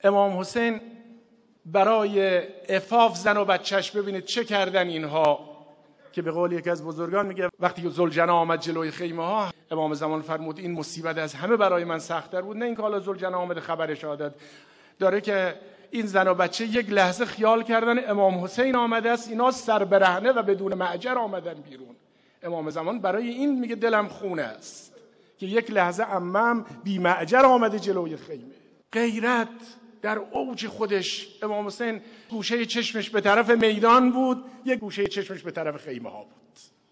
امام حسین برای عفاف زن و بچهش، ببینید چه کردن اینها، که به قول یکی از بزرگان میگه وقتی که ذوالجنا آمد جلوی خیمه ها، امام زمان فرمود این مصیبت از همه برای من سخت‌تر بود. نه اینکه حالا ذوالجنا آمد خبر شهادت داره، که این زن و بچه یک لحظه خیال کردن امام حسین آمده است، اینا سر برهنه و بدون معجر آمدن بیرون. امام زمان برای این میگه دلم خونه است که یک لحظه عمم بی معجر آمده جلوی خیمه. غیرت در اوج خودش. امام حسین گوشه چشمش به طرف میدان بود، یک گوشه چشمش به طرف خیمه ها بود.